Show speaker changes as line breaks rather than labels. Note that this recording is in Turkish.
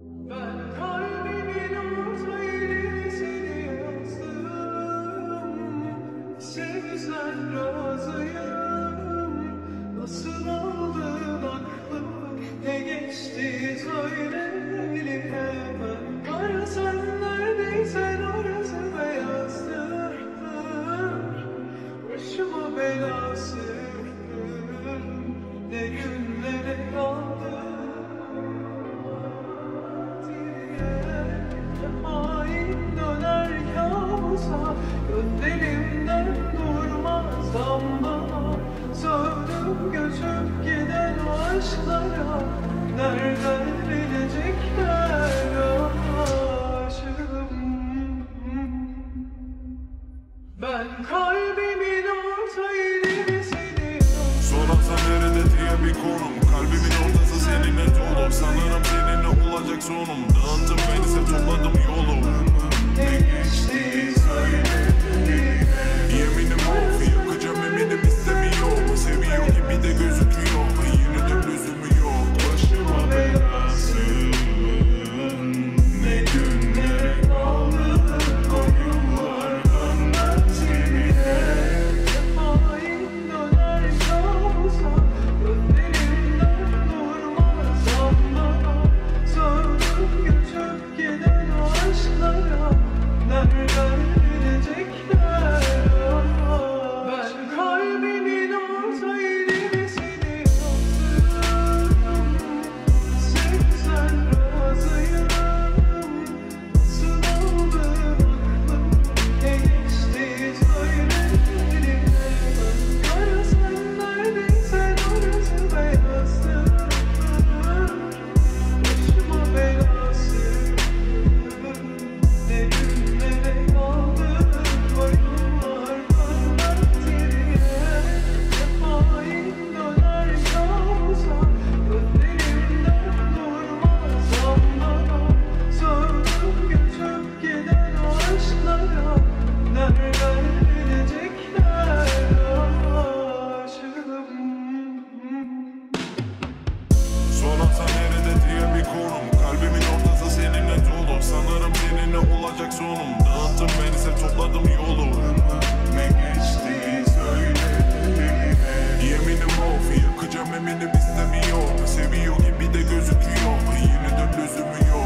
Ben kalbimin orta ilerisini yazdım. Sevsen razıyım. Nasıl aldın aklımı, ne geçti söyle hemen. Kara sen neredeysen orası beyazdır. Başıma belası, ne günlere kaldı. Hain döner kabusa, gözlerimden durmaz damla. Sövdüm göçüp giden aşklara, nereden bilecekler aşığım. Ben kalbimin orta ilerisini
Sorarsan nerede diye bir konum. Kalbimin ortası seninle dolu. Sanırım seninle olacak sonum. Dağıttım beni sev topladım yolu.
ne geçti söyle.
Yeminim of, yakacağım eminim istemiyor. Seviyor gibi de gözüküyor, yine de lüzumu yok. Başıma belası, ne günlere kaldı. Koyunlar dönmez geriye.
Hain döner kabusa, gözlerimden durmaz damla. Sövdüm göçüp giden aşklara, nereden bilecekler. Ben kalbimin orta ilerisini yazdım. Sevsen razıyım. Nasıl aldın aklımı, ne geçti söyle. Kara sen neredeysen orası beyazdır. Başıma belası, ne günlere kaldı. Koyunlar dönmez geriye. Hain döner kabusa, gözlerimden durmaz damla. Sövdüm göçüp giden aşklara, nereden bilecekler aşığım.
Sorarsan nerede diye bir konum. Kalbimin ortası seninle dolu. Sanırım seninle olacak sonum. Dağıttım beni sev topladım yolu. Ne geçti söyle. Yeminim of, yakacağım eminim istemiyor. Seviyor gibi de gözüküyor, yine de lüzumu yok.